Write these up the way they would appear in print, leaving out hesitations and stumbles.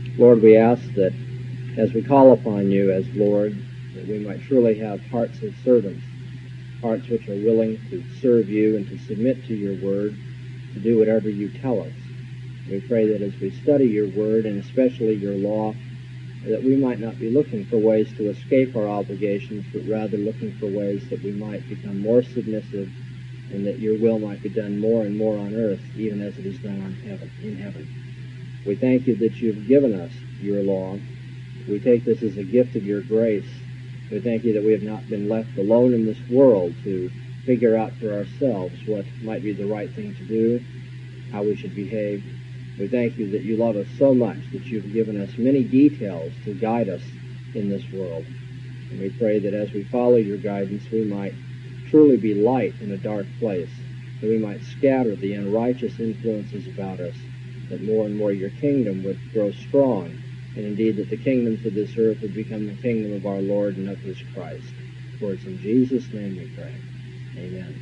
Lord, we ask that as we call upon you as Lord, that we might truly have hearts of servants, hearts which are willing to serve you and to submit to your word, to do whatever you tell us. We pray that as we study your word, and especially your law, that we might not be looking for ways to escape our obligations, but rather looking for ways that we might become more submissive and that your will might be done more and more on earth, even as it is done in heaven. We thank you that you've given us your law. We take this as a gift of your grace. We thank you that we have not been left alone in this world to figure out for ourselves what might be the right thing to do, how we should behave. We thank you that you love us so much that you've given us many details to guide us in this world. And we pray that as we follow your guidance, we might truly be light in a dark place, that we might scatter the unrighteous influences about us, that more and more your kingdom would grow strong, and indeed that the kingdoms of this earth would become the kingdom of our Lord and of his Christ. For it's in Jesus' name we pray. Amen.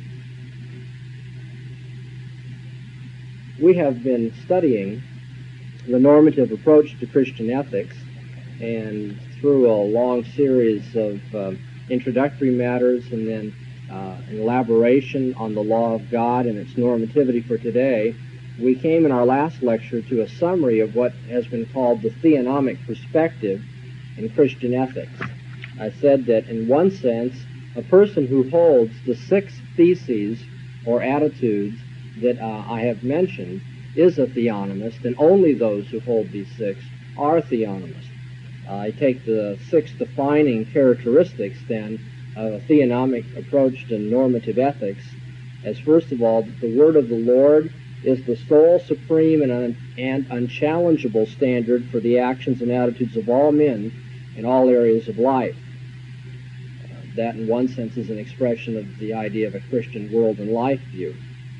We have been studying the normative approach to Christian ethics, and through a long series of introductory matters and then an elaboration on the law of God and its normativity for today, we came in our last lecture to a summary of what has been called the theonomic perspective in Christian ethics. I said that in one sense, a person who holds the 6 theses or attitudes that I have mentioned is a theonomist, and only those who hold these 6 are theonomists. I take the 6 defining characteristics then of a theonomic approach to normative ethics as, first of all, that the word of the Lord is the sole, supreme, and unchallengeable standard for the actions and attitudes of all men in all areas of life. That, in one sense, is an expression of the idea of a Christian world and life view.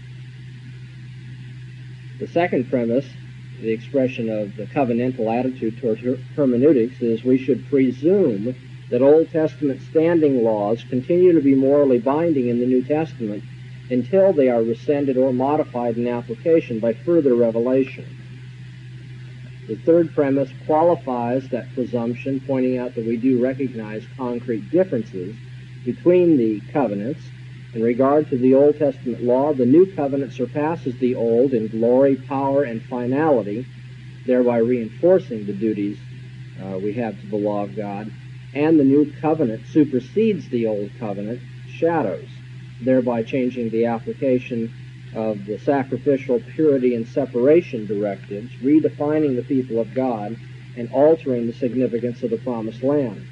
The second premise, the expression of the covenantal attitude toward hermeneutics, is we should presume that Old Testament standing laws continue to be morally binding in the New Testament until they are rescinded or modified in application by further revelation. The third premise qualifies that presumption, pointing out that we do recognize concrete differences between the covenants. In regard to the Old Testament law, the New Covenant surpasses the Old in glory, power, and finality, thereby reinforcing the duties we have to the law of God. And the New Covenant supersedes the Old Covenant shadows, thereby changing the application of the sacrificial purity and separation directives, redefining the people of God, and altering the significance of the promised land.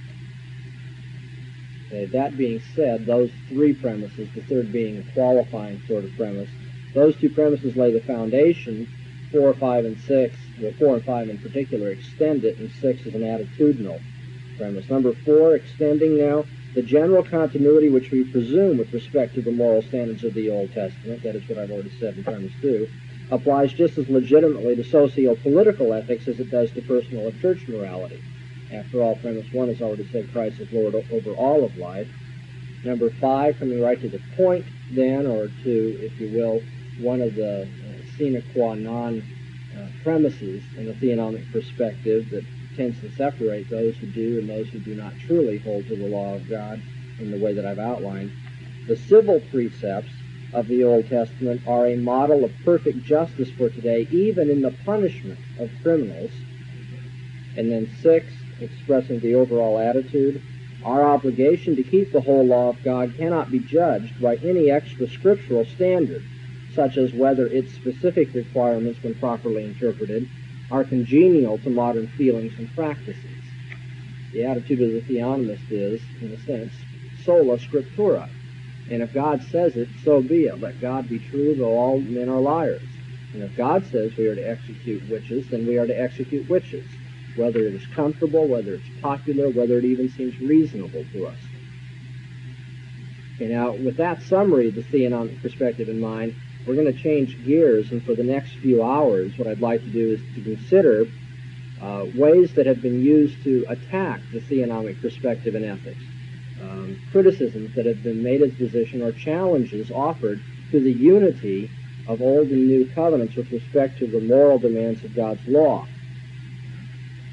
That being said, those 3 premises, the third being a qualifying sort of premise, those 2 premises lay the foundation. 4, 5, and 6, well, 4 and 5 in particular, extend it, and 6 is an attitudinal premise. Number 4, extending now the general continuity which we presume with respect to the moral standards of the Old Testament, that is what I've already said in premise 2, applies just as legitimately to socio-political ethics as it does to personal and church morality. After all, premise 1 has already said Christ is Lord over all of life. Number 5, coming right to the point then, or to, if you will, one of the sine qua non premises in the theonomic perspective that tends to separate those who do and those who do not truly hold to the law of God in the way that I've outlined. The civil precepts of the Old Testament are a model of perfect justice for today, even in the punishment of criminals. And then 6, expressing the overall attitude, our obligation to keep the whole law of God cannot be judged by any extra scriptural standard, such as whether its specific requirements, when properly interpreted, are congenial to modern feelings and practices. The attitude of the theonomist is, in a sense, sola scriptura. And if God says it, so be it. Let God be true, though all men are liars. And if God says we are to execute witches, then we are to execute witches, whether it is comfortable, whether it's popular, whether it even seems reasonable to us. Okay, now, with that summary of the theonomic perspective in mind, we're going to change gears, and for the next few hours, what I'd like to do is to consider ways that have been used to attack the theonomic perspective in ethics, criticisms that have been made as position or challenges offered to the unity of Old and New Covenants with respect to the moral demands of God's law.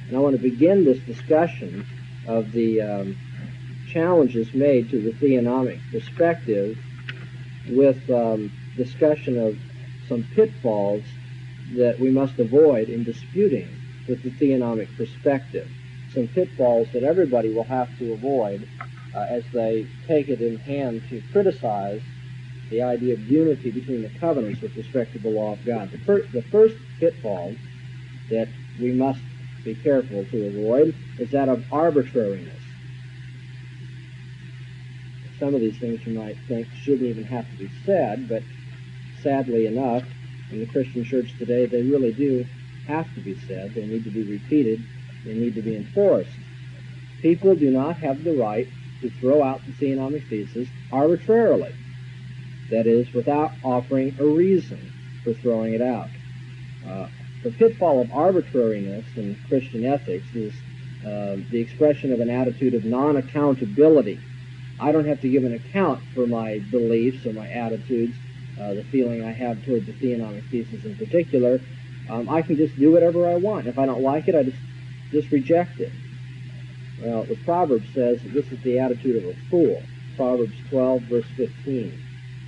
And I want to begin this discussion of the challenges made to the theonomic perspective with discussion of some pitfalls that we must avoid in disputing with the theonomic perspective. Some pitfalls that everybody will have to avoid as they take it in hand to criticize the idea of unity between the covenants with respect to the law of God. The first pitfall that we must be careful to avoid is that of arbitrariness. Some of these things you might think shouldn't even have to be said, but sadly enough, in the Christian church today, they really do have to be said. They need to be repeated. They need to be enforced. People do not have the right to throw out the theonomic thesis arbitrarily. That is, without offering a reason for throwing it out. The pitfall of arbitrariness in Christian ethics is the expression of an attitude of non-accountability. I don't have to give an account for my beliefs or my attitudes, the feeling I have toward the theonomic thesis in particular. I can just do whatever I want. If I don't like it, I just reject it. Well, the Proverbs says that this is the attitude of a fool. Proverbs 12, verse 15.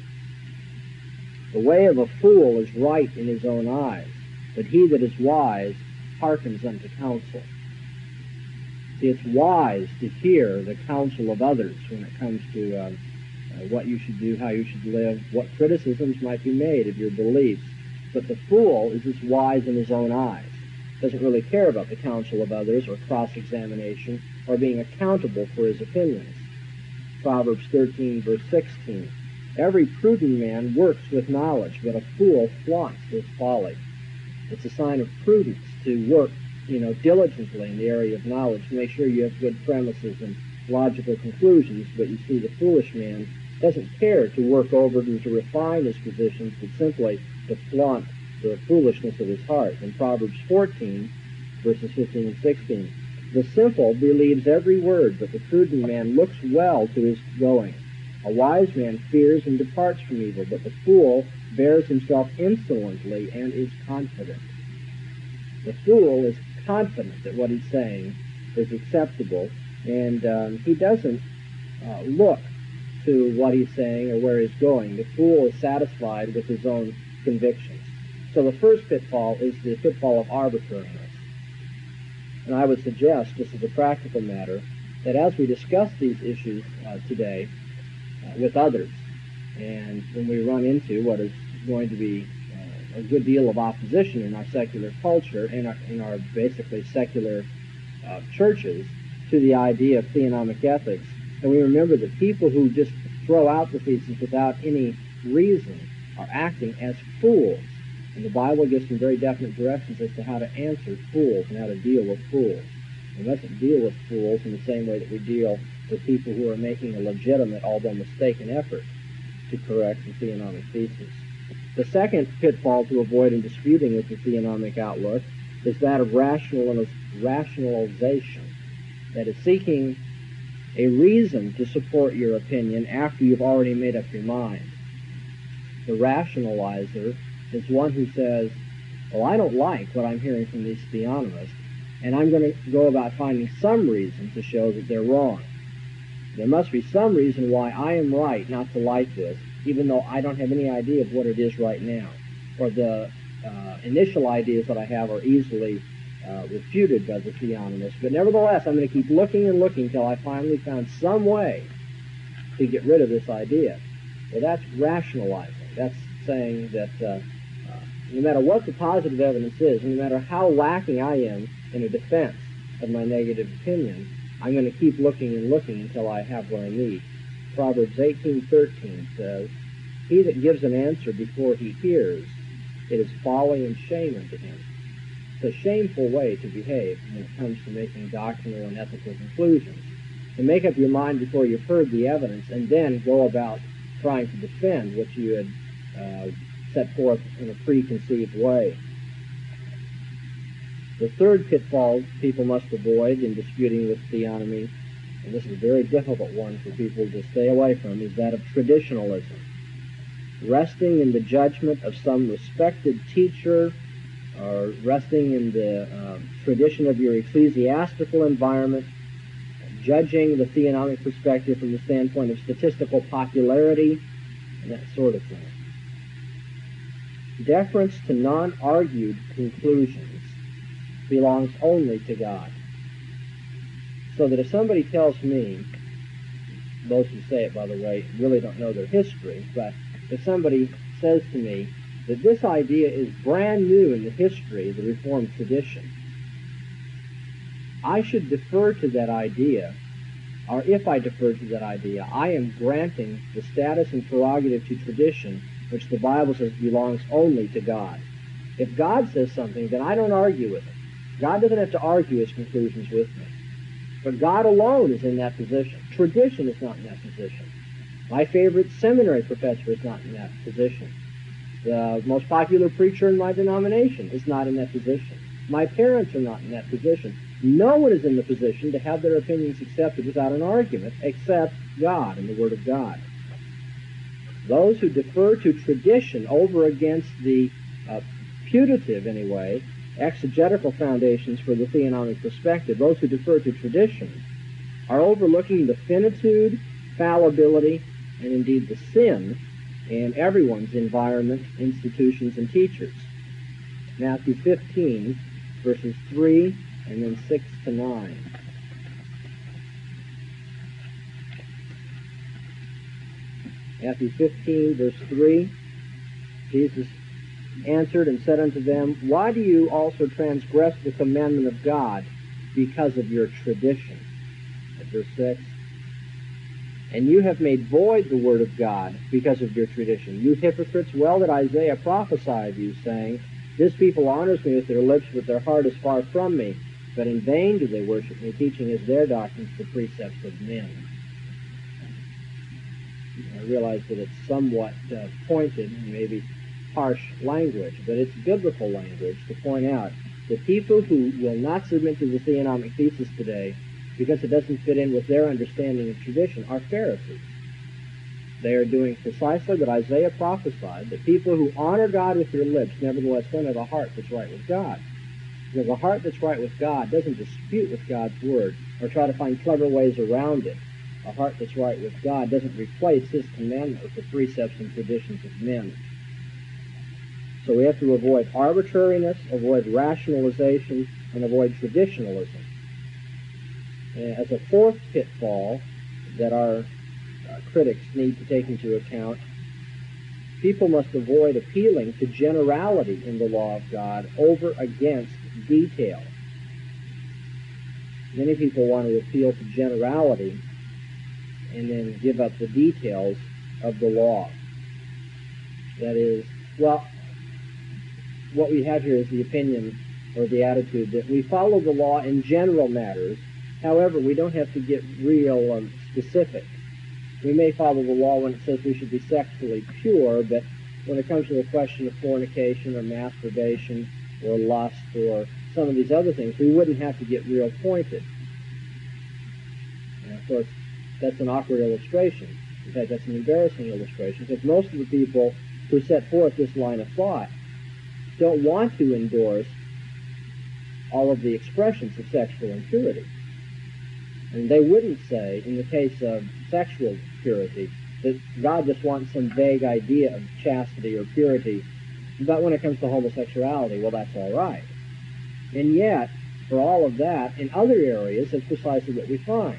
The way of a fool is right in his own eyes, but he that is wise hearkens unto counsel. See, it's wise to hear the counsel of others when it comes to what you should do, how you should live, what criticisms might be made of your beliefs. But the fool is just wise in his own eyes. Doesn't really care about the counsel of others or cross-examination or being accountable for his opinions. Proverbs 13, verse 16. Every prudent man works with knowledge, but a fool flaunts his folly. It's a sign of prudence to work, diligently in the area of knowledge to make sure you have good premises and logical conclusions. But you see, the foolish man doesn't care to work over and to refine his positions, but simply to flaunt the foolishness of his heart. In Proverbs 14, verses 15 and 16, the simple believes every word, but the prudent man looks well to his going. A wise man fears and departs from evil, but the fool bears himself insolently and is confident. The fool is confident that what he's saying is acceptable, and he doesn't look to what he's saying or where he's going. The fool is satisfied with his own convictions. So the first pitfall is the pitfall of arbitrariness. And I would suggest, just as a practical matter, that as we discuss these issues today with others, and when we run into what is going to be a good deal of opposition in our secular culture, in our basically secular churches, to the idea of theonomic ethics, and we remember that people who just throw out the thesis without any reason are acting as fools. And the Bible gives some very definite directions as to how to answer fools and how to deal with fools. We mustn't deal with fools in the same way that we deal with people who are making a legitimate, although mistaken, effort to correct the theonomic thesis. The second pitfall to avoid in disputing with the theonomic outlook is that of rationalization. That is, seeking a reason to support your opinion after you've already made up your mind. The rationalizer is one who says, well, I don't like what I'm hearing from these theonomists, and I'm going to go about finding some reason to show that they're wrong. There must be some reason why I am right not to like this, even though I don't have any idea of what it is right now, or the initial ideas that I have are easily refuted by the theonomists. But nevertheless, I'm going to keep looking and looking until I finally found some way to get rid of this idea. Well, that's rationalizing. That's saying that no matter what the positive evidence is, no matter how lacking I am in a defense of my negative opinion, I'm going to keep looking and looking until I have what I need. Proverbs 18:13 says, he that gives an answer before he hears, it is folly and shame unto him. It's a shameful way to behave when it comes to making doctrinal and ethical conclusions. To make up your mind before you've heard the evidence and then go about trying to defend what you had set forth in a preconceived way. The third pitfall people must avoid in disputing with theonomy, and this is a very difficult one for people to stay away from, is that of traditionalism. Resting in the judgment of some respected teacher or resting in the tradition of your ecclesiastical environment, judging the theonomic perspective from the standpoint of statistical popularity, and that sort of thing. Deference to non-argued conclusions belongs only to God. So that if somebody tells me, those who say it, by the way, really don't know their history, but if somebody says to me that this idea is brand new in the history of the Reformed tradition, I should defer to that idea, or if I defer to that idea, I am granting the status and prerogative to tradition which the Bible says belongs only to God. If God says something, then I don't argue with it. God doesn't have to argue his conclusions with me. But God alone is in that position. Tradition is not in that position. My favorite seminary professor is not in that position. The most popular preacher in my denomination is not in that position. My parents are not in that position. No one is in the position to have their opinions accepted without an argument except God and the Word of God. Those who defer to tradition over against the putative, anyway, exegetical foundations for the theonomic perspective, those who defer to tradition, are overlooking the finitude, fallibility, and indeed the sin in everyone's environment, institutions, and teachers. Matthew 15, verses 3 and then 6 to 9. Matthew 15, verse 3, Jesus answered and said unto them, Why do you also transgress the commandment of God because of your tradition? At verse 6, And you have made void the word of God because of your tradition. You hypocrites, well did Isaiah prophesy of you, saying, This people honors me with their lips, but their heart is far from me. But in vain do they worship me, teaching as their doctrines the precepts of men. I realize that it's somewhat pointed, maybe harsh language, but it's biblical language to point out that people who will not submit to the theonomic thesis today because it doesn't fit in with their understanding of tradition are Pharisees. They are doing precisely what Isaiah prophesied, that people who honor God with their lips nevertheless don't have a heart that's right with God. Because a heart that's right with God doesn't dispute with God's Word or try to find clever ways around it. A heart that's right with God doesn't replace his commandment with the precepts and traditions of men. So we have to avoid arbitrariness, avoid rationalization, and avoid traditionalism. As a fourth pitfall that our critics need to take into account, people must avoid appealing to generality in the law of God over against detail. Many people want to appeal to generality and then give up the details of the law. That is, well, what we have here is the opinion or the attitude that we follow the law in general matters. However, we don't have to get real specific. We may follow the law when it says we should be sexually pure, but when it comes to the question of fornication or masturbation or lust or some of these other things, we wouldn't have to get real pointed. And of course, that's an awkward illustration. In fact, that's an embarrassing illustration, because most of the people who set forth this line of thought don't want to endorse all of the expressions of sexual impurity. And they wouldn't say, in the case of sexual purity, that God just wants some vague idea of chastity or purity, but when it comes to homosexuality, well, that's all right. And yet, for all of that, in other areas, that's precisely what we find.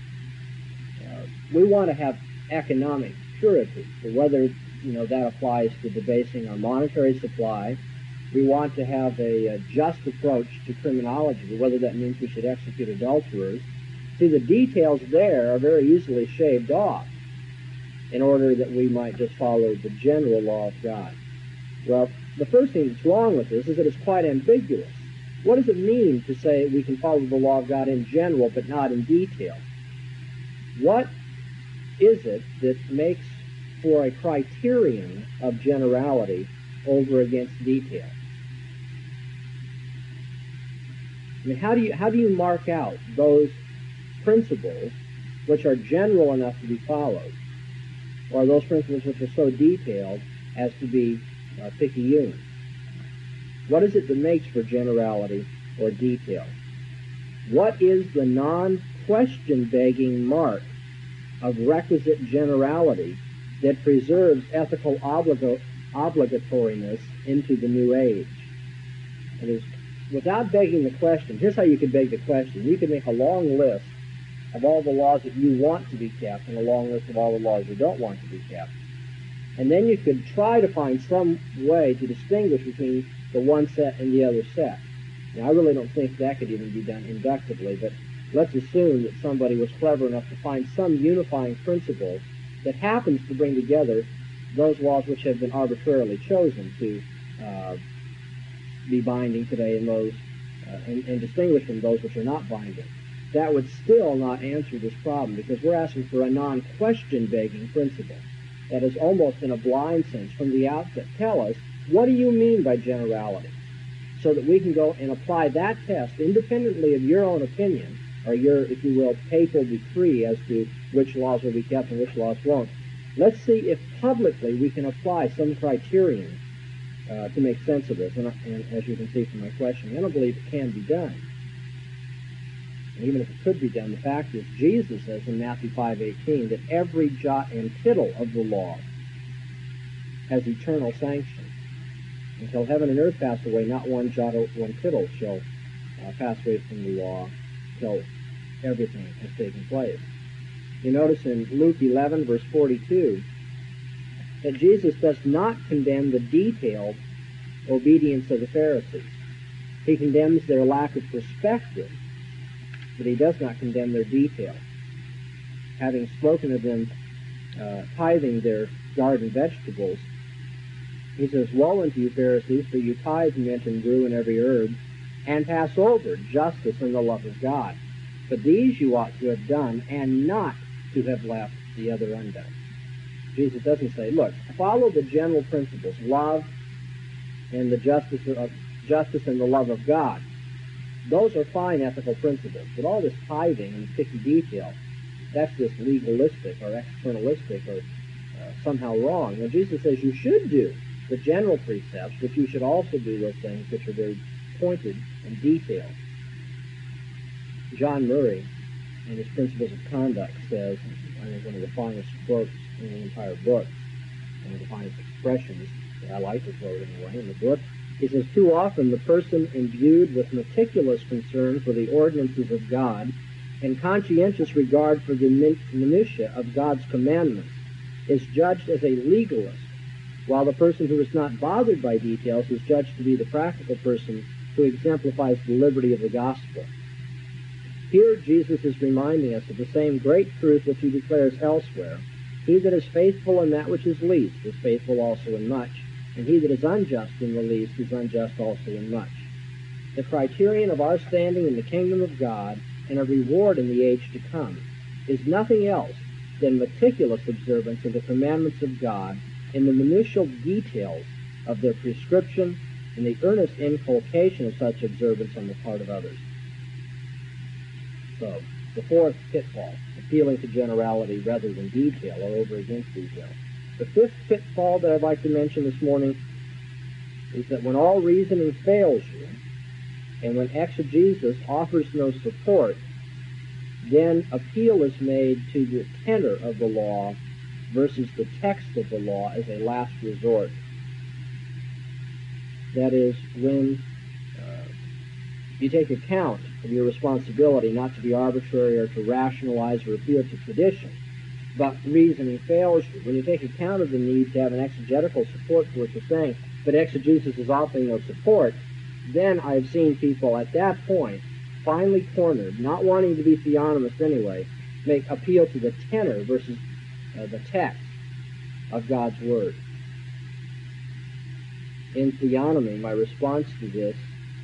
We want to have economic purity, whether that applies to debasing our monetary supply. We want to have a just approach to criminology, whether that means we should execute adulterers. See, the details there are very easily shaved off in order that we might just follow the general law of God. Well, the first thing that's wrong with this is that it's quite ambiguous. What does it mean to say we can follow the law of God in general but not in detail? What is it that makes for a criterion of generality over against detail? I mean, how do you mark out those principles which are general enough to be followed, or those principles which are so detailed as to be picayune? What is it that makes for generality or detail? What is the non-question begging mark of requisite generality that preserves ethical obligatoriness into the new age? That is, without begging the question, here's how you could beg the question. You could make a long list of all the laws that you want to be kept and a long list of all the laws you don't want to be kept. And then you could try to find some way to distinguish between the one set and the other set. Now, I really don't think that could even be done inductively, but let's assume that somebody was clever enough to find some unifying principle that happens to bring together those laws which have been arbitrarily chosen to be binding today and those and distinguish from those which are not binding. That would still not answer this problem, because we're asking for a non-question begging principle. That is, almost in a blind sense from the outset, tell us, what do you mean by generality? So that we can go and apply that test independently of your own opinion, or your, if you will, papal decree as to which laws will be kept and which laws won't. Let's see if publicly we can apply some criterion to make sense of this. And as you can see from my question, I don't believe it can be done. And even if it could be done, the fact is Jesus says in Matthew 5:18 that every jot and tittle of the law has eternal sanction. Until heaven and earth pass away, not one jot or one tittle shall pass away from the law till everything has taken place. You notice in Luke 11, verse 42, that Jesus does not condemn the detailed obedience of the Pharisees. He condemns their lack of perspective, but he does not condemn their detail. Having spoken of them tithing their garden vegetables, he says, "Woe unto you, Pharisees, for you tithe mint and rue and every herb, and pass over justice and the love of God. But these you ought to have done, and not to have left the other undone." Jesus doesn't say, look, follow the general principles, love and the justice and the love of God. Those are fine ethical principles, but all this tithing and picky detail, that's just legalistic or externalistic or somehow wrong. Now, Jesus says you should do the general precepts, but you should also do those things which are very pointed and detailed. John Murray, in his Principles of Conduct, says, I think one of the finest quotes in the entire book, one of the finest expressions that I like to quote anyway in the book, he says, "Too often the person imbued with meticulous concern for the ordinances of God and conscientious regard for the minutiae of God's commandments is judged as a legalist, while the person who is not bothered by details is judged to be the practical person who exemplifies the liberty of the gospel." Here Jesus is reminding us of the same great truth which he declares elsewhere. He that is faithful in that which is least is faithful also in much, and he that is unjust in the least is unjust also in much. The criterion of our standing in the kingdom of God and a reward in the age to come is nothing else than meticulous observance of the commandments of God in the minutial details of their prescription and the earnest inculcation of such observance on the part of others. So, the fourth pitfall, appealing to generality rather than detail or over against detail. The fifth pitfall that I'd like to mention this morning is that when all reasoning fails you, and when exegesis offers no support, then appeal is made to the tenor of the law versus the text of the law as a last resort. That is, when you take account of your responsibility not to be arbitrary or to rationalize or appeal to tradition, but reasoning fails you. When you take account of the need to have an exegetical support for what you're saying, but exegesis is offering no support, then I've seen people at that point, finally cornered, not wanting to be theonomist anyway, make appeal to the tenor versus the text of God's Word. In theonomy, my response to this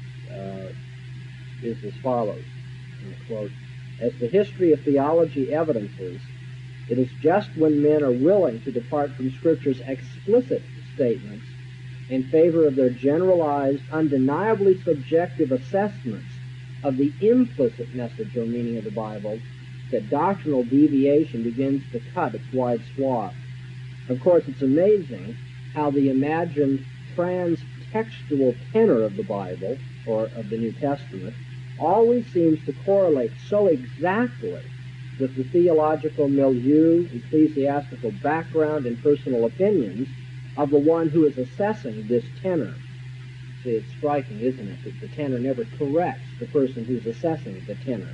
is as follows, quote, "As the history of theology evidences, it is just when men are willing to depart from Scripture's explicit statements in favor of their generalized, undeniably subjective assessments of the implicit message or meaning of the Bible that doctrinal deviation begins to cut its wide swath." Of course, it's amazing how the imagined textual tenor of the Bible, or of the New Testament, always seems to correlate so exactly with the theological milieu, ecclesiastical background, and personal opinions of the one who is assessing this tenor. See, it's striking, isn't it, that the tenor never corrects the person who's assessing the tenor.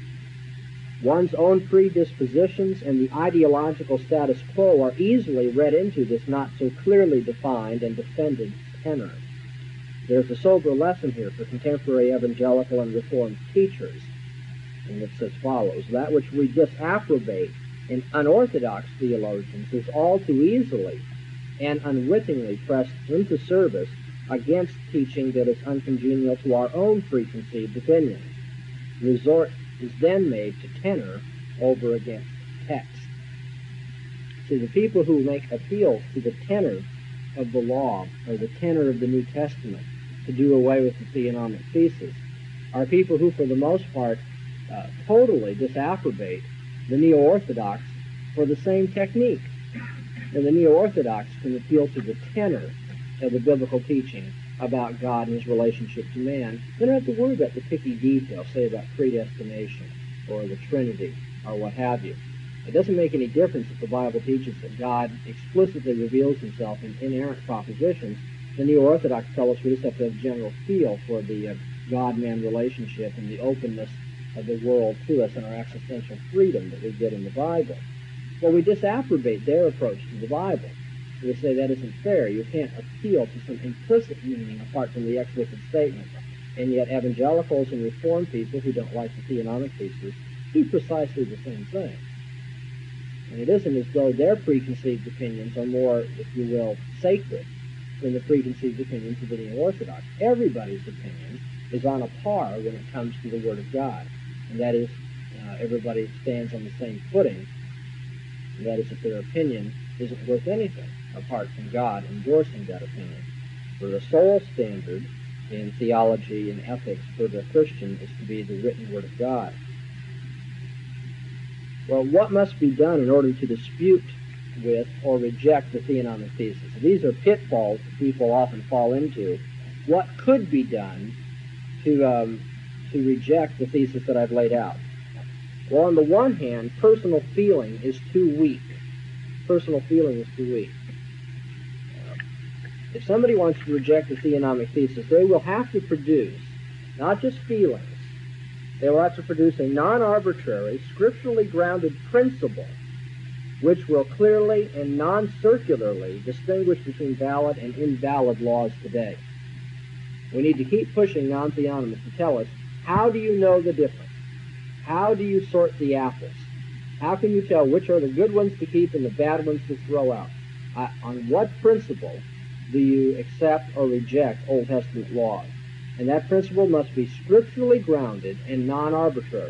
One's own predispositions and the ideological status quo are easily read into this not so clearly defined and defended tenor. There's a sober lesson here for contemporary evangelical and Reformed teachers, and it's as follows. That which we disapprobate in unorthodox theologians is all too easily and unwittingly pressed into service against teaching that is uncongenial to our own preconceived opinions. Resort is then made to tenor over against text. See, the people who make appeal to the tenor of the law or the tenor of the New Testament to do away with the theonomic thesis are people who, for the most part, totally disapprobate the neo-orthodox for the same technique. And the neo-orthodox can appeal to the tenor of the biblical teaching about God and his relationship to man. They don't have to worry about the picky details, say about predestination or the Trinity or what have you. It doesn't make any difference if the Bible teaches that God explicitly reveals himself in inerrant propositions. The neo-orthodox tell us we just have to have a general feel for the God-man relationship and the openness of the world to us and our existential freedom that we get in the Bible. Well, we disapprobate their approach to the Bible. We say that isn't fair. You can't appeal to some implicit meaning apart from the explicit statement. And yet evangelicals and Reformed people who don't like the theonomic thesis do precisely the same thing. And it isn't as though their preconceived opinions are more, if you will, sacred than the preconceived opinions of the neo-orthodox. Everybody's opinion is on a par when it comes to the Word of God. And that is, everybody stands on the same footing. And that is, if their opinion isn't worth anything apart from God endorsing that opinion. For the sole standard in theology and ethics for the Christian is to be the written Word of God. Well, what must be done in order to dispute with or reject the theonomic thesis? These are pitfalls that people often fall into. What could be done to reject the thesis that I've laid out? Well, on the one hand, personal feeling is too weak. Personal feeling is too weak. If somebody wants to reject the theonomic thesis, they will have to produce not just feelings. They will have to produce a non-arbitrary, scripturally grounded principle which will clearly and non-circularly distinguish between valid and invalid laws today. We need to keep pushing non-theonomists to tell us, how do you know the difference? How do you sort the apples? How can you tell which are the good ones to keep and the bad ones to throw out? On what principle do you accept or reject Old Testament laws? And that principle must be scripturally grounded and non-arbitrary.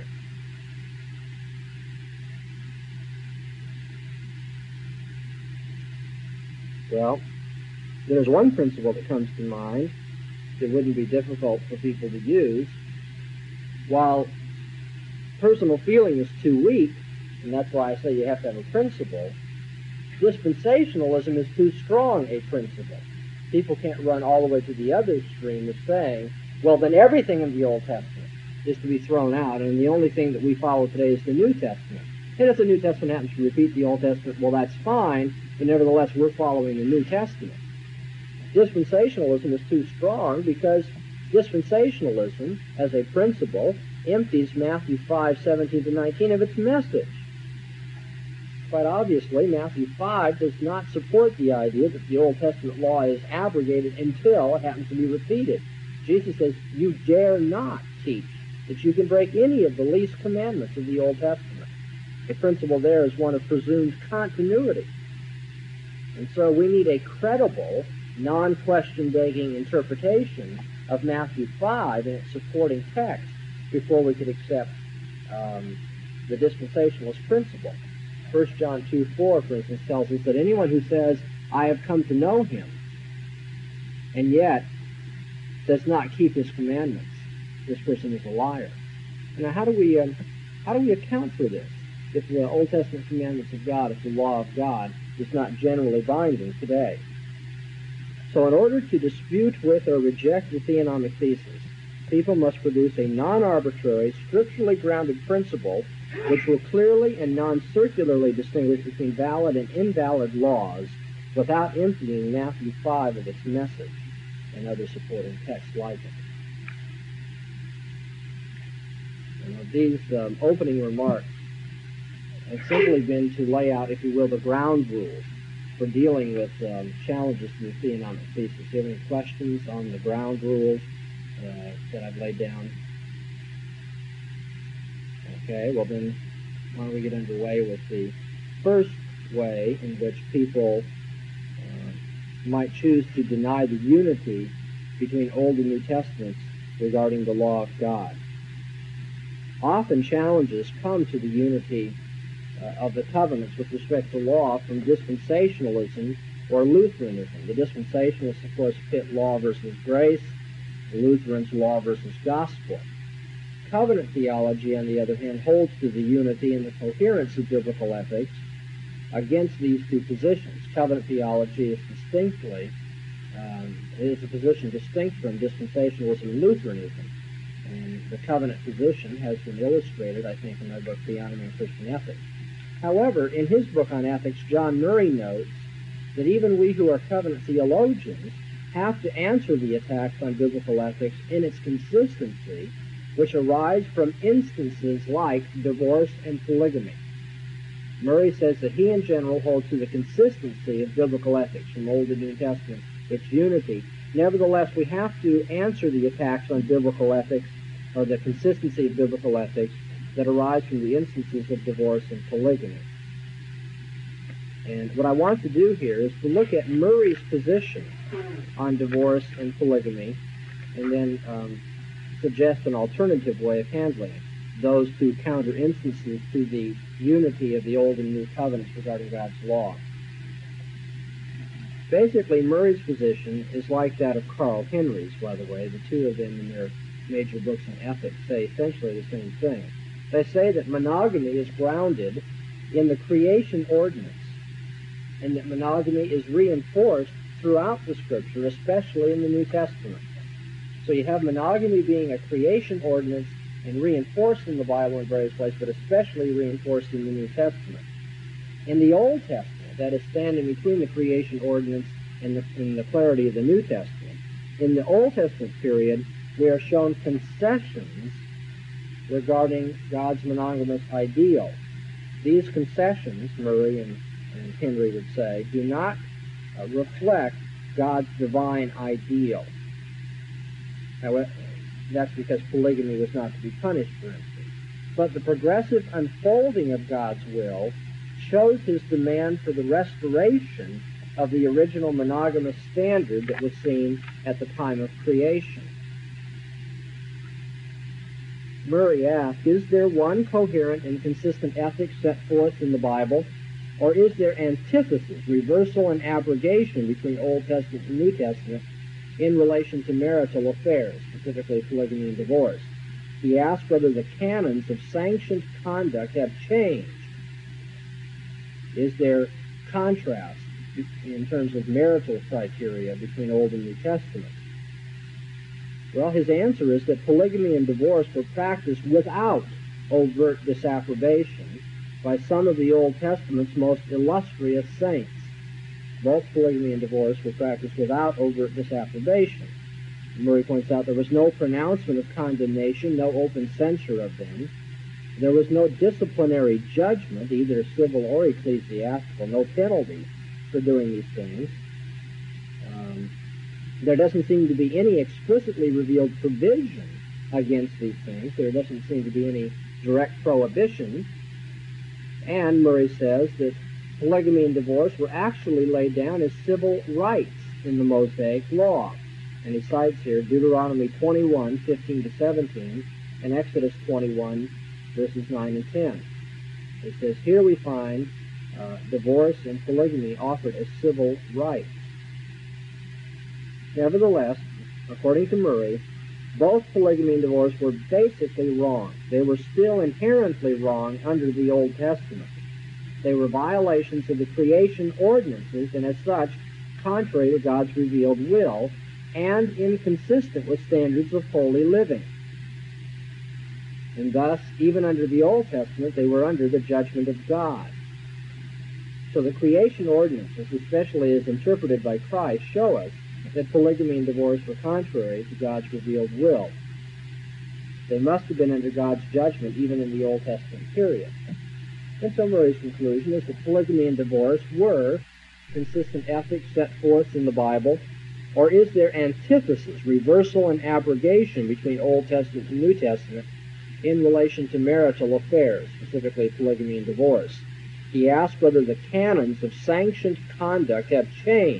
Well, there's one principle that comes to mind that wouldn't be difficult for people to use. While personal feeling is too weak, and that's why I say you have to have a principle, dispensationalism is too strong a principle. People can't run all the way to the other extreme of saying, well, then everything in the Old Testament is to be thrown out, and the only thing that we follow today is the New Testament. And if the New Testament happens to repeat the Old Testament, well, that's fine, but nevertheless, we're following the New Testament. Dispensationalism is too strong because dispensationalism, as a principle, empties Matthew 5:17-19 of its message. Quite obviously, Matthew 5 does not support the idea that the Old Testament law is abrogated until it happens to be repeated. Jesus says, you dare not teach that you can break any of the least commandments of the Old Testament. The principle there is one of presumed continuity. And so we need a credible, non-question-begging interpretation of Matthew 5 and its supporting text before we could accept the dispensationalist principle. 1 John 2:4, for instance, tells us that anyone who says, I have come to know him, and yet does not keep his commandments, this person is a liar. Now, how do we account for this? If the Old Testament commandments of God, if the law of God is not generally binding today. So in order to dispute with or reject the theonomic thesis, people must produce a non-arbitrary, scripturally grounded principle which will clearly and non-circularly distinguish between valid and invalid laws without emptying Matthew 5 of its message and other supporting texts like it. These opening remarks have simply been to lay out, if you will, the ground rules for dealing with challenges to the theonomic thesis. Do you have any questions on the ground rules that I've laid down? Okay, well then, why don't we get underway with the first way in which people might choose to deny the unity between Old and New Testaments regarding the law of God. Often challenges come to the unity of the covenants with respect to law from dispensationalism or Lutheranism. The dispensationalists, of course, pit law versus grace, the Lutherans law versus gospel. Covenant theology, on the other hand, holds to the unity and the coherence of biblical ethics against these two positions. Covenant theology is distinctly, is a position distinct from dispensationalism and Lutheranism. And the covenant position has been illustrated, I think, in my book, Theonomy and Christian Ethics. However, in his book on ethics, John Murray notes that even we who are covenant theologians have to answer the attacks on biblical ethics in its consistency, which arise from instances like divorce and polygamy. Murray says that he in general holds to the consistency of biblical ethics from Old and New Testament, its unity. Nevertheless, we have to answer the attacks on biblical ethics, or the consistency of biblical ethics, that arise from the instances of divorce and polygamy. And what I want to do here is to look at Murray's position on divorce and polygamy, and then suggest an alternative way of handling it, those two counter instances to the unity of the Old and New Covenants regarding God's law. Basically, Murray's position is like that of Carl Henry's, by the way. The two of them in their major books on ethics say essentially the same thing. They say that monogamy is grounded in the creation ordinance, and that monogamy is reinforced throughout the Scripture, especially in the New Testament. So you have monogamy being a creation ordinance and reinforced in the Bible in various ways, but especially reinforced in the New Testament. In the Old Testament, that is standing between the creation ordinance and the clarity of the New Testament, in the Old Testament period, we are shown concessions regarding God's monogamous ideal. These concessions, Murray and Henry would say, do not reflect God's divine ideal. However, that's because polygamy was not to be punished, for instance. But the progressive unfolding of God's will shows his demand for the restoration of the original monogamous standard that was seen at the time of creation. Murray asked, is there one coherent and consistent ethic set forth in the Bible, or is there antithesis, reversal, and abrogation between Old Testament and New Testament in relation to marital affairs, specifically polygamy and divorce? He asked whether the canons of sanctioned conduct have changed. Is there contrast in terms of marital criteria between Old and New Testament? Well, his answer is that polygamy and divorce were practiced without overt disapprobation by some of the Old Testament's most illustrious saints. Both polygamy and divorce were practiced without overt disapprobation. Murray points out there was no pronouncement of condemnation, no open censure of them. There was no disciplinary judgment, either civil or ecclesiastical, no penalty for doing these things. There doesn't seem to be any explicitly revealed provision against these things. There doesn't seem to be any direct prohibition. And Murray says that polygamy and divorce were actually laid down as civil rights in the Mosaic Law. And he cites here Deuteronomy 21, 15 to 17, and Exodus 21, verses 9 and 10. It says, here we find divorce and polygamy offered as civil rights. Nevertheless, according to Murray, both polygamy and divorce were basically wrong. They were still inherently wrong under the Old Testament. They were violations of the creation ordinances, and as such, contrary to God's revealed will, and inconsistent with standards of holy living. And thus, even under the Old Testament, they were under the judgment of God. So the creation ordinances, especially as interpreted by Christ, show us that polygamy and divorce were contrary to God's revealed will. They must have been under God's judgment even in the Old Testament period. And so Murray's conclusion is that polygamy and divorce were consistent ethics set forth in the Bible, or is there antithesis, reversal, and abrogation between Old Testament and New Testament in relation to marital affairs, specifically polygamy and divorce? He asked whether the canons of sanctioned conduct have changed.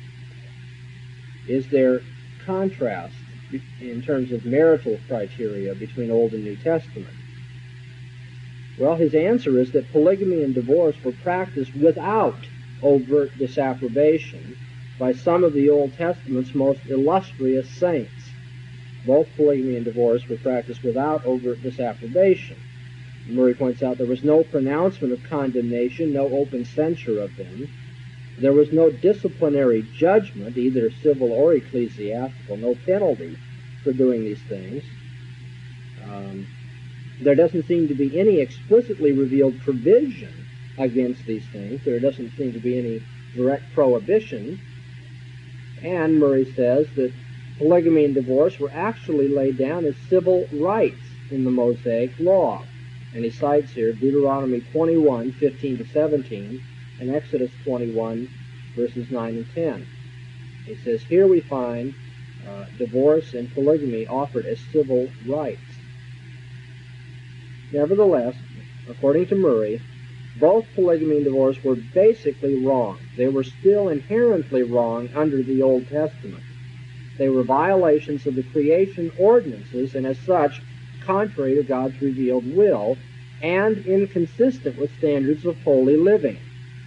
Is there contrast in terms of marital criteria between Old and New Testament? Well, his answer is that polygamy and divorce were practiced without overt disapprobation by some of the Old Testament's most illustrious saints. Both polygamy and divorce were practiced without overt disapprobation. Murray points out there was no pronouncement of condemnation, no open censure of them. There was no disciplinary judgment, either civil or ecclesiastical, no penalty for doing these things. There doesn't seem to be any explicitly revealed provision against these things. There doesn't seem to be any direct prohibition. And Murray says that polygamy and divorce were actually laid down as civil rights in the Mosaic Law. And he cites here Deuteronomy 21, 15 to 17, and Exodus 21, verses 9 and 10. He says, here we find divorce and polygamy offered as civil rights. Nevertheless, according to Murray, both polygamy and divorce were basically wrong. They were still inherently wrong under the Old Testament. They were violations of the creation ordinances, and as such, contrary to God's revealed will, and inconsistent with standards of holy living.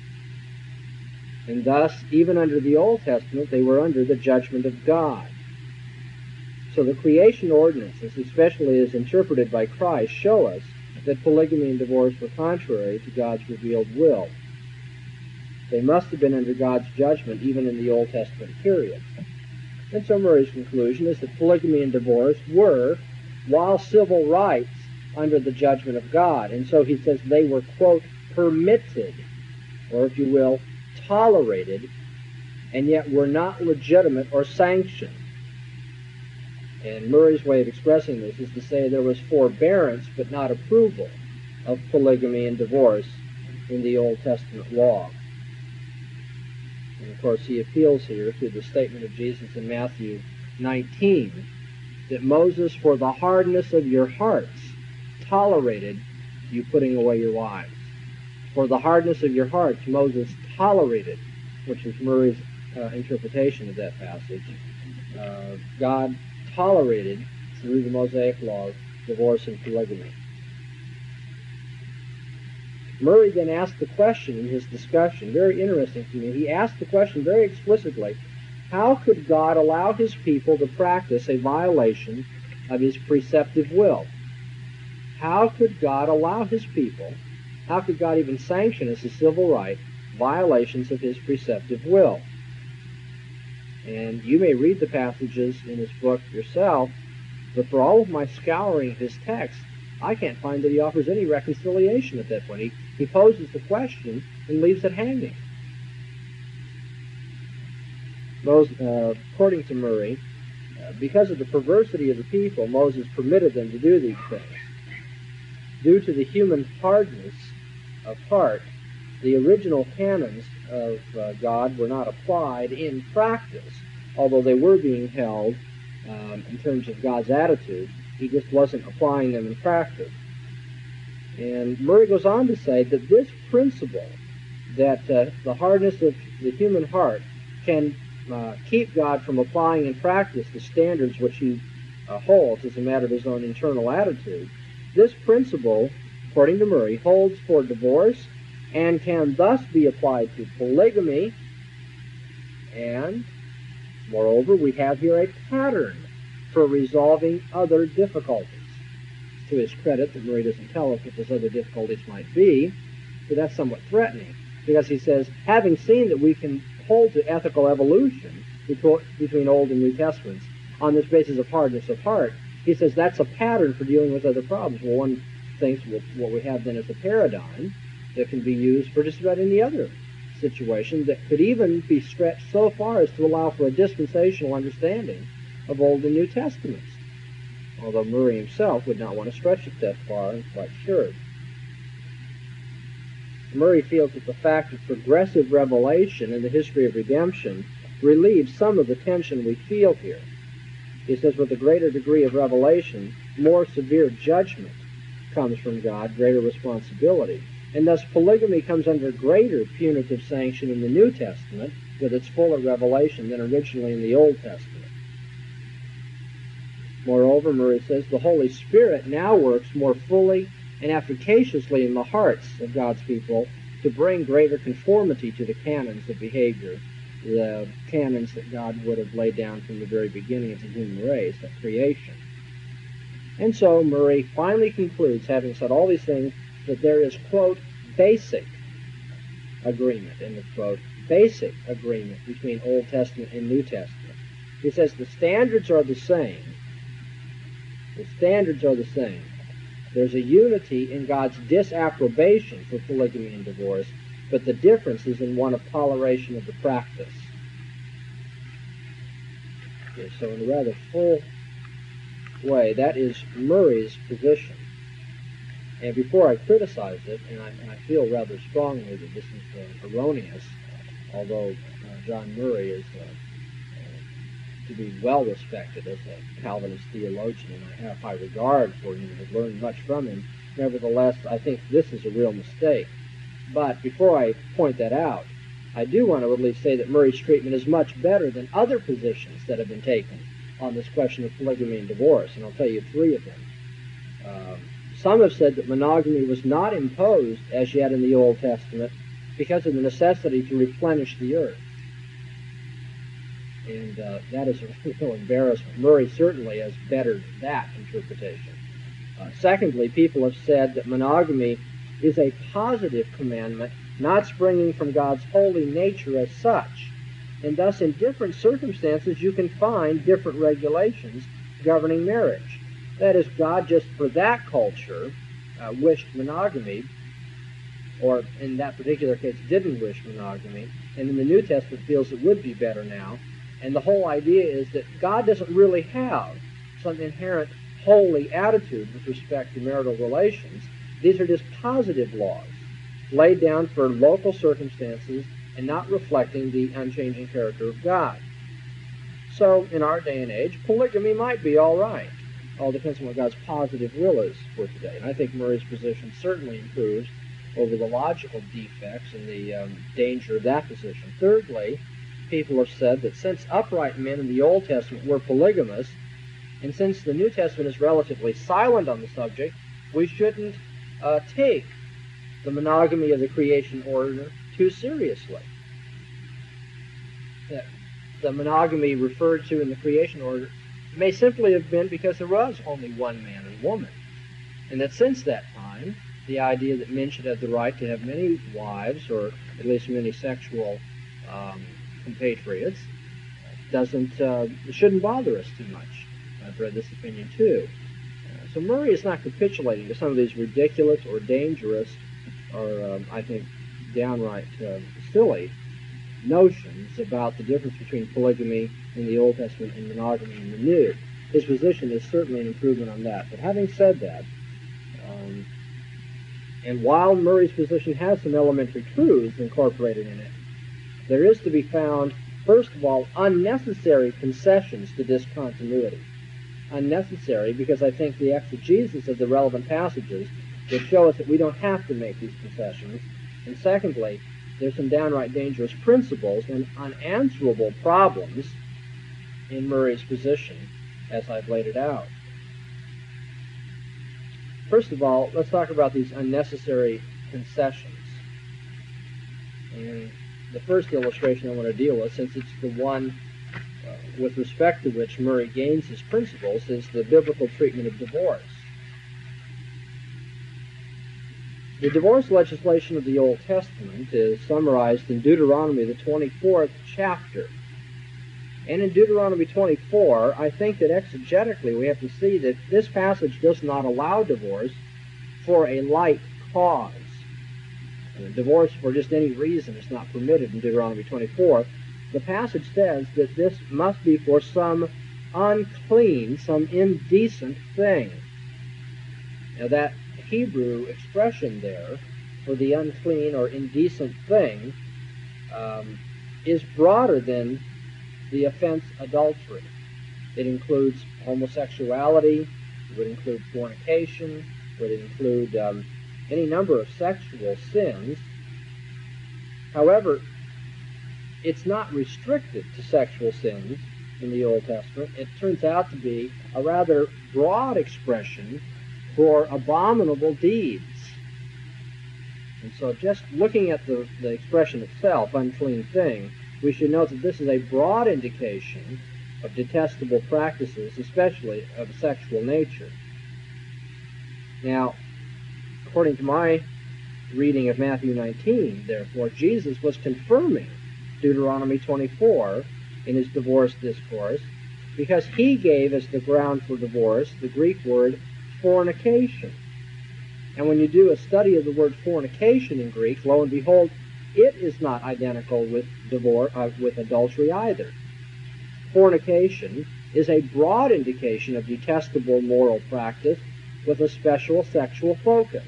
And thus, even under the Old Testament, they were under the judgment of God. So the creation ordinances, especially as interpreted by Christ, show us that polygamy and divorce were contrary to God's revealed will. They must have been under God's judgment even in the Old Testament period. And so Murray's conclusion is that polygamy and divorce were, while civil rights, under the judgment of God. And so he says they were, quote, permitted, or if you will, tolerated, and yet were not legitimate or sanctioned. And Murray's way of expressing this is to say there was forbearance but not approval of polygamy and divorce in the Old Testament law. And of course he appeals here to the statement of Jesus in Matthew 19 that Moses, for the hardness of your hearts, tolerated you putting away your wives. For the hardness of your hearts, Moses tolerated, which is Murray's interpretation of that passage. God tolerated, through the Mosaic law, divorce and polygamy. Murray then asked the question in his discussion, very interesting to me. He asked the question very explicitly, how could God allow his people to practice a violation of his preceptive will? How could God allow his people, how could God even sanction as a civil right, violations of his preceptive will? And you may read the passages in his book yourself, but for all of my scouring of his text, I can't find that he offers any reconciliation at that point. He poses the question and leaves it hanging. According to Murray, because of the perversity of the people, Moses permitted them to do these things. Due to the human hardness of heart, the original canons of God were not applied in practice, although they were being held in terms of God's attitude. He just wasn't applying them in practice. And Murray goes on to say that this principle, that the hardness of the human heart can keep God from applying in practice the standards which he holds as a matter of his own internal attitude, this principle, according to Murray, holds for divorce and can thus be applied to polygamy. And, moreover, we have here a pattern for resolving other difficulties. To his credit, that Murray doesn't tell us what those other difficulties might be, but that's somewhat threatening, because he says, having seen that we can hold to ethical evolution between Old and New Testaments on this basis of hardness of heart, he says that's a pattern for dealing with other problems. Well, one thinks what we have then is a paradigm that can be used for just about any other situation that could even be stretched so far as to allow for a dispensational understanding of Old and New Testaments. Although Murray himself would not want to stretch it that far, I'm quite sure. Murray feels that the fact of progressive revelation in the history of redemption relieves some of the tension we feel here. He says with a greater degree of revelation, more severe judgment comes from God, greater responsibility, and thus polygamy comes under greater punitive sanction in the New Testament with its fuller revelation than originally in the Old Testament. Moreover, Murray says, the Holy Spirit now works more fully and efficaciously in the hearts of God's people to bring greater conformity to the canons of behavior, the canons that God would have laid down from the very beginning of the human race, at creation. And so Murray finally concludes, having said all these things, that there is, quote, basic agreement, end of quote, basic agreement between Old Testament and New Testament. He says the standards are the same. The standards are the same. There's a unity in God's disapprobation for polygamy and divorce, but the difference is in one of toleration of the practice. Okay, so in a rather full way, that is Murray's position. And before I criticize it, and I feel rather strongly that this is erroneous, although John Murray is to be well respected as a Calvinist theologian, and I have high regard for him and have learned much from him. Nevertheless, I think this is a real mistake. But before I point that out, I do want to at least say that Murray's treatment is much better than other positions that have been taken on this question of polygamy and divorce, and I'll tell you three of them. Some have said that monogamy was not imposed as yet in the Old Testament because of the necessity to replenish the earth. And that is a real embarrassment. Murray certainly has bettered that interpretation. Secondly, people have said that monogamy is a positive commandment, not springing from God's holy nature as such. And thus, in different circumstances, you can find different regulations governing marriage. That is, God just for that culture wished monogamy, or in that particular case didn't wish monogamy, and in the New Testament feels it would be better now. And the whole idea is that God doesn't really have some inherent holy attitude with respect to marital relations. These are just positive laws laid down for local circumstances and not reflecting the unchanging character of God. So, in our day and age, polygamy might be all right. All depends on what God's positive will is for today. And I think Murray's position certainly improves over the logical defects and the danger of that position. Thirdly, people have said that since upright men in the Old Testament were polygamous, and since the New Testament is relatively silent on the subject, we shouldn't take the monogamy of the creation order too seriously. That the monogamy referred to in the creation order may simply have been because there was only one man and woman, and that since that time, the idea that men should have the right to have many wives, or at least many sexual compatriots, shouldn't bother us too much. I've read this opinion too. So Murray is not capitulating to some of these ridiculous or dangerous or, I think, downright silly notions about the difference between polygamy in the Old Testament and monogamy in the New. His position is certainly an improvement on that. But having said that, and while Murray's position has some elementary truths incorporated in it, there is to be found, first of all, unnecessary concessions to discontinuity. Unnecessary because I think the exegesis of the relevant passages would show us that we don't have to make these concessions. And secondly, there's some downright dangerous principles and unanswerable problems in Murray's position as I've laid it out. First of all, let's talk about these unnecessary concessions. And the first illustration I want to deal with, since it's the one with respect to which Murray gains his principles, is the biblical treatment of divorce. The divorce legislation of the Old Testament is summarized in Deuteronomy, the 24th chapter. And in Deuteronomy 24, I think that exegetically we have to see that this passage does not allow divorce for a light cause. Divorce for just any reason is not permitted in Deuteronomy 24. The passage says that this must be for some unclean, some indecent thing. Now that Hebrew expression there for the unclean or indecent thing is broader than the offense adultery. It includes homosexuality, it would include fornication, it would include any number of sexual sins. However, it's not restricted to sexual sins in the Old Testament. It turns out to be a rather broad expression for abominable deeds. And so just looking at the expression itself, unclean thing, we should note that this is a broad indication of detestable practices, especially of a sexual nature. Now, according to my reading of Matthew 19, therefore, Jesus was confirming Deuteronomy 24 in his divorce discourse, because he gave as the ground for divorce the Greek word fornication. And when you do a study of the word fornication in Greek, lo and behold, it is not identical with divorce, with adultery either. Fornication is a broad indication of detestable moral practice with a special sexual focus.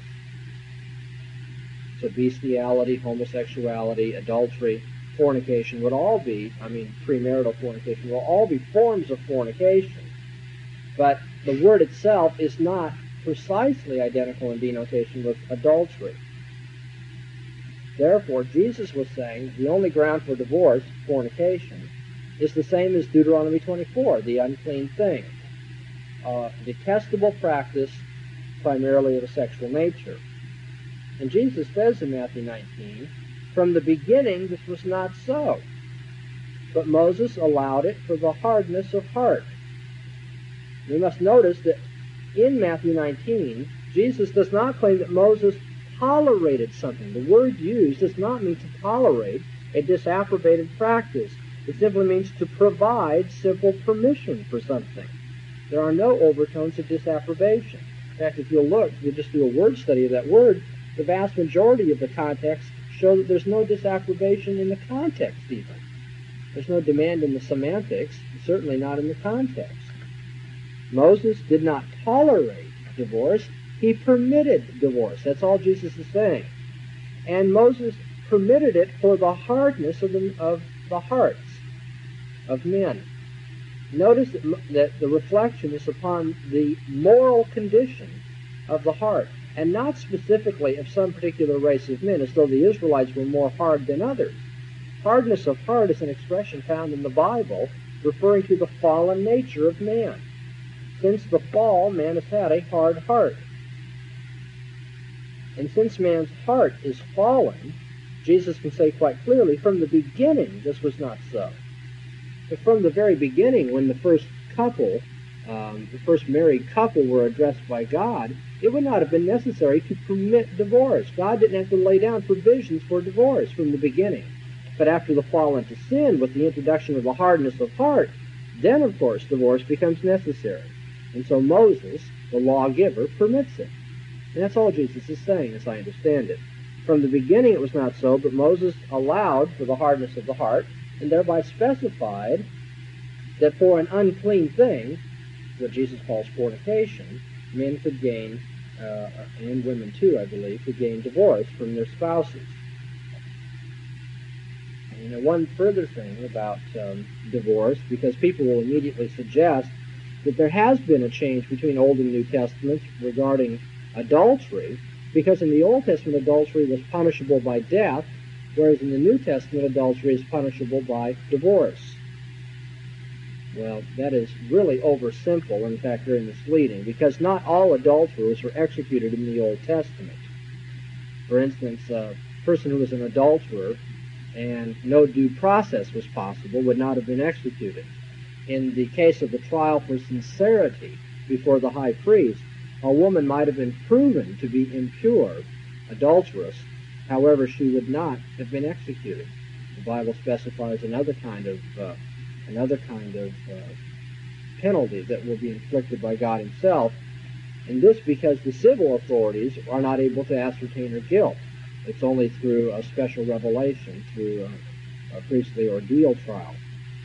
So bestiality, homosexuality, adultery, fornication would all be, premarital fornication will all be forms of fornication. But the word itself is not precisely identical in denotation with adultery. Therefore, Jesus was saying the only ground for divorce, fornication, is the same as Deuteronomy 24, the unclean thing. Detestable practice, primarily of a sexual nature. And Jesus says in Matthew 19, from the beginning this was not so, but Moses allowed it for the hardness of heart. We must notice that in Matthew 19, Jesus does not claim that Moses tolerated something. The word used does not mean to tolerate a disapprobated practice. It simply means to provide simple permission for something. There are no overtones of disapprobation. In fact, if you'll just do a word study of that word, the vast majority of the context show that there's no disapprobation in the context even. There's no demand in the semantics, certainly not in the context. Moses did not tolerate divorce. He permitted divorce. That's all Jesus is saying. And Moses permitted it for the hardness of the hearts of men. Notice that the reflection is upon the moral condition of the heart, and not specifically of some particular race of men, as though the Israelites were more hard than others. Hardness of heart is an expression found in the Bible referring to the fallen nature of man. Since the fall, man has had a hard heart. And since man's heart is fallen, Jesus can say quite clearly, from the beginning this was not so. But from the very beginning, when the first couple, the first married couple were addressed by God, it would not have been necessary to permit divorce. God didn't have to lay down provisions for divorce from the beginning. But after the fall into sin, with the introduction of the hardness of heart, then, of course, divorce becomes necessary. And so Moses, the lawgiver, permits it. And that's all Jesus is saying, as I understand it. From the beginning it was not so, but Moses allowed for the hardness of the heart, and thereby specified that for an unclean thing, what Jesus calls fornication, men could gain, and women too, I believe, could gain divorce from their spouses. And one further thing about divorce, because people will immediately suggest that there has been a change between Old and New Testaments regarding adultery, because in the Old Testament adultery was punishable by death, whereas in the New Testament adultery is punishable by divorce. Well, that is really oversimple, in fact very misleading, because not all adulterers were executed in the Old Testament. For instance, a person who was an adulterer and no due process was possible would not have been executed. In the case of the trial for sincerity before the high priest, a woman might have been proven to be impure adulteress. However, she would not have been executed. The Bible specifies another kind of penalty that will be inflicted by God himself, and this because the civil authorities are not able to ascertain her guilt. It's only through a special revelation, through a priestly ordeal trial.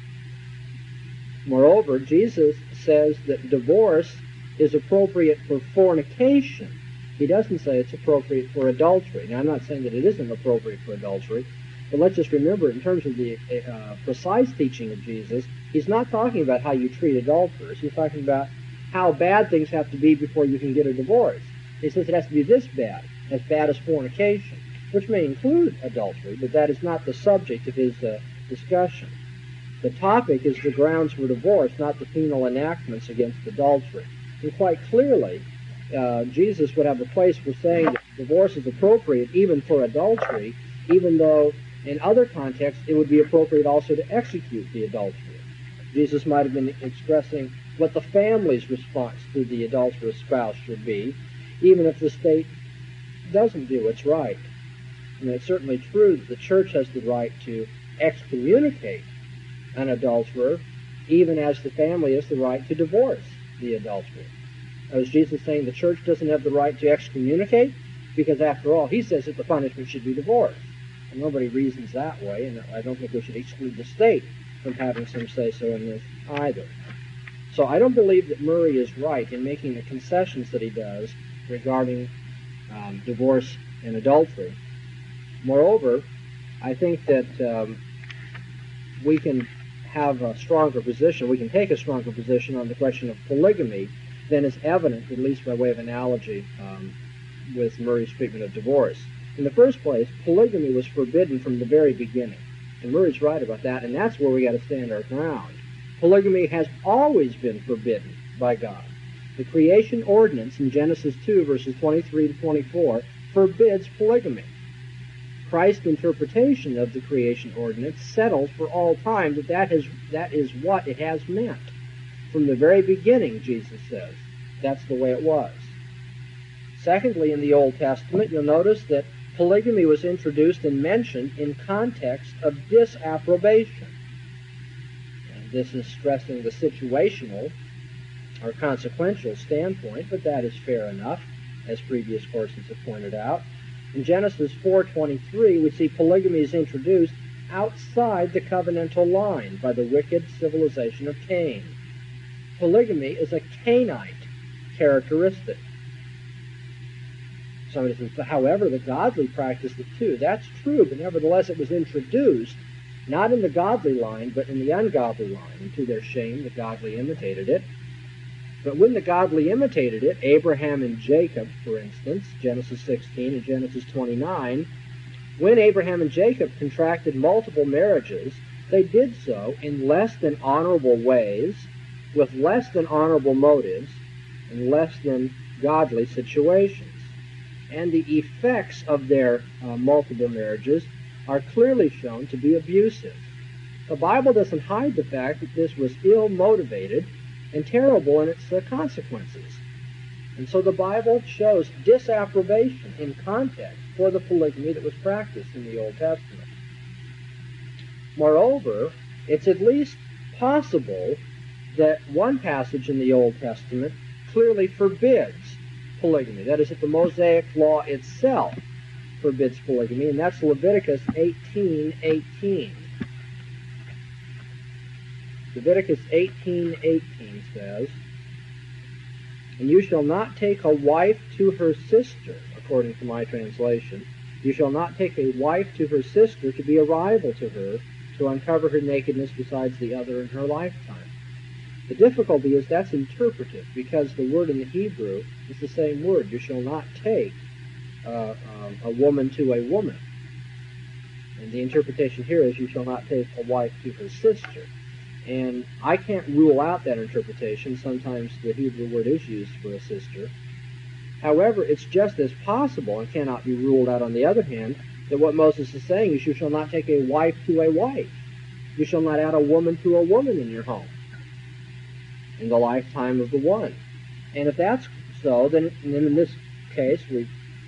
Moreover, Jesus says that divorce is appropriate for fornication. He doesn't say it's appropriate for adultery. Now, I'm not saying that it isn't appropriate for adultery, but let's just remember, in terms of the precise teaching of Jesus, he's not talking about how you treat adulterers. He's talking about how bad things have to be before you can get a divorce. He says it has to be this bad, as bad as fornication, which may include adultery, but that is not the subject of his discussion. The topic is the grounds for divorce, not the penal enactments against adultery. And quite clearly, Jesus would have a place for saying that divorce is appropriate even for adultery, even though in other contexts it would be appropriate also to execute the adulterer. Jesus might have been expressing what the family's response to the adulterous spouse should be, even if the state doesn't do what's right. And it's certainly true that the church has the right to excommunicate an adulterer, even as the family has the right to divorce the adulterer. Now, is Jesus saying the church doesn't have the right to excommunicate? Because after all, he says that the punishment should be divorce. And nobody reasons that way, and I don't think we should exclude the state from having some say-so in this either. So I don't believe that Murray is right in making the concessions that he does regarding divorce and adultery. Moreover, I think that we can have a stronger position, we can take a stronger position on the question of polygamy than is evident, at least by way of analogy, with Murray's treatment of divorce. In the first place, polygamy was forbidden from the very beginning. And Murray's right about that, and that's where we got to stand our ground. Polygamy has always been forbidden by God. The creation ordinance in Genesis 2, verses 23 to 24, forbids polygamy. Christ's interpretation of the creation ordinance settles for all time that is what it has meant. From the very beginning, Jesus says, that's the way it was. Secondly, in the Old Testament, you'll notice that polygamy was introduced and mentioned in context of disapprobation. And this is stressing the situational or consequential standpoint, but that is fair enough, as previous courses have pointed out. In Genesis 4:23, we see polygamy is introduced outside the covenantal line by the wicked civilization of Cain. Polygamy is a Cainite characteristic. Somebody says, however, the godly practice it too. That's true, but nevertheless it was introduced not in the godly line, but in the ungodly line. And to their shame, the godly imitated it. But when the godly imitated it, Abraham and Jacob, for instance, Genesis 16 and Genesis 29, when Abraham and Jacob contracted multiple marriages, they did so in less than honorable ways, with less than honorable motives, and less than godly situations. And the effects of their multiple marriages are clearly shown to be abusive. The Bible doesn't hide the fact that this was ill-motivated and terrible in its consequences. And so the Bible shows disapprobation in context for the polygamy that was practiced in the Old Testament. Moreover, it's at least possible that one passage in the Old Testament clearly forbids polygamy. That is, that the Mosaic law itself forbids polygamy, and that's Leviticus 18:18. Leviticus 18:18 says, "And you shall not take a wife to her sister," according to my translation. "You shall not take a wife to her sister to be a rival to her, to uncover her nakedness besides the other in her lifetime." The difficulty is that's interpretive, because the word in the Hebrew is the same word. You shall not take a woman to a woman. And the interpretation here is you shall not take a wife to her sister. And I can't rule out that interpretation. Sometimes the Hebrew word is used for a sister. However, it's just as possible, and cannot be ruled out on the other hand, that what Moses is saying is you shall not take a wife to a wife. You shall not add a woman to a woman in your home in the lifetime of the one. And if that's so, then in this case we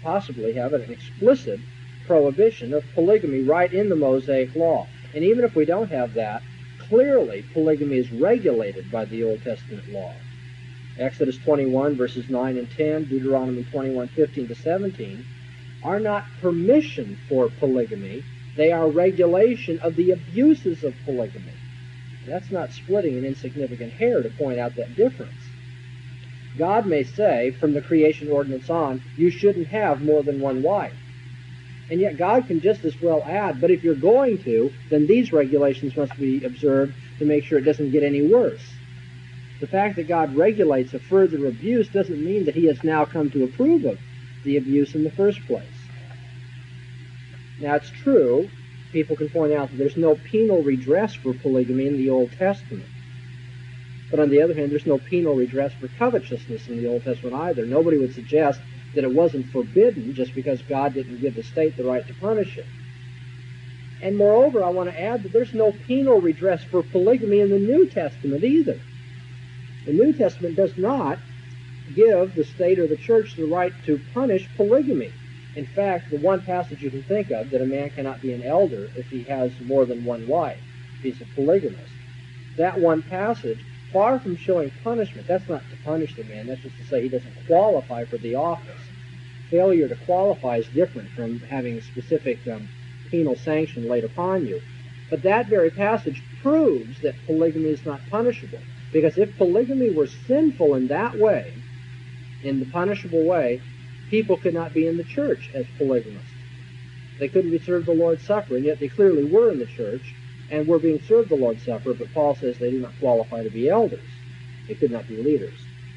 possibly have an explicit prohibition of polygamy right in the Mosaic Law. And even if we don't have that, clearly polygamy is regulated by the Old Testament law. Exodus 21, verses 9 and 10, Deuteronomy 21, 15 to 17, are not permission for polygamy. They are regulation of the abuses of polygamy. That's not splitting an insignificant hair to point out that difference. God may say, from the creation ordinance on, you shouldn't have more than one wife. And yet God can just as well add, but if you're going to, then these regulations must be observed to make sure it doesn't get any worse. The fact that God regulates a further abuse doesn't mean that he has now come to approve of the abuse in the first place. Now, it's true, people can point out that there's no penal redress for polygamy in the Old Testament. But on the other hand, there's no penal redress for covetousness in the Old Testament either. Nobody would suggest that it wasn't forbidden just because God didn't give the state the right to punish it. And moreover, I want to add that there's no penal redress for polygamy in the New Testament either. The New Testament does not give the state or the church the right to punish polygamy. In fact, the one passage you can think of that a man cannot be an elder if he has more than one wife, if he's a polygamist, that one passage, far from showing punishment, that's not to punish the man, that's just to say he doesn't qualify for the office. Failure to qualify is different from having a specific penal sanction laid upon you. But that very passage proves that polygamy is not punishable. Because if polygamy were sinful in that way, in the punishable way, people could not be in the church as polygamists. They couldn't be served the Lord's Supper, and yet they clearly were in the church and were being served the Lord's Supper, but Paul says they do not qualify to be elders. They could not be leaders.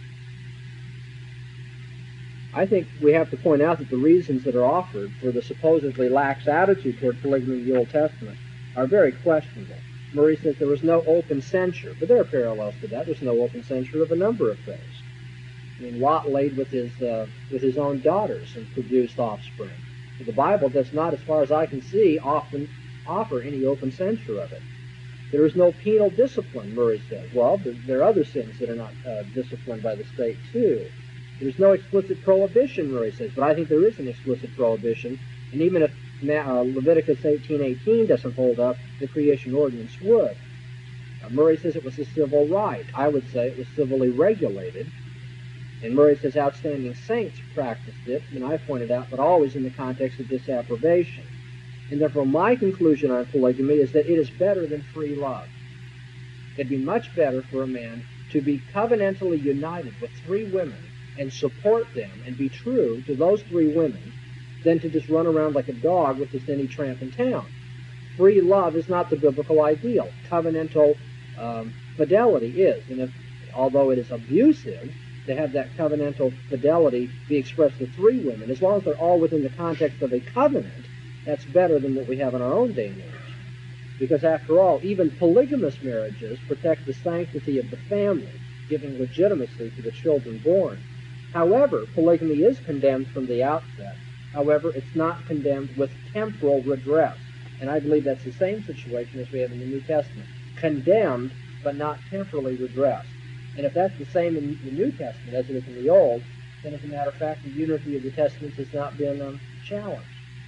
I think we have to point out that the reasons that are offered for the supposedly lax attitude toward polygamy in the Old Testament are very questionable. Murray says there was no open censure, but there are parallels to that. There's no open censure of a number of things. I mean, Lot laid with his own daughters and produced offspring. The Bible does not, as far as I can see, often offer any open censure of it. There is no penal discipline, Murray says. Well, there are other sins that are not disciplined by the state, too. There's no explicit prohibition, Murray says, but I think there is an explicit prohibition, and even if Leviticus 18:18 doesn't hold up, the creation ordinance would. Murray says it was a civil right. I would say it was civilly regulated. And Murray says outstanding saints practiced it, and I pointed out, but always in the context of disapprobation. And therefore my conclusion on polygamy is that it is better than free love. It'd be much better for a man to be covenantally united with three women and support them and be true to those three women than to just run around like a dog with just any tramp in town. Free love is not the biblical ideal. Covenantal fidelity is. And although it is abusive to have that covenantal fidelity be expressed to three women, as long as they're all within the context of a covenant, that's better than what we have in our own day and age. Because after all, even polygamous marriages protect the sanctity of the family, giving legitimacy to the children born. However, polygamy is condemned from the outset. However, it's not condemned with temporal redress. And I believe that's the same situation as we have in the New Testament. Condemned, but not temporally redressed. And if that's the same in the New Testament as it is in the Old, then as a matter of fact, the unity of the Testaments has not been challenged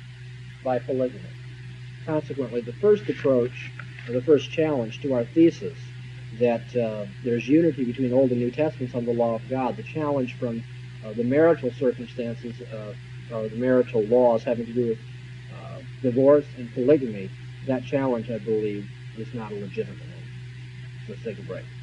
by polygamy. Consequently, the first approach, or the first challenge to our thesis that there's unity between Old and New Testaments on the law of God, the challenge from the marital circumstances or the marital laws having to do with divorce and polygamy, that challenge, I believe, is not a legitimate one. Let's take a break.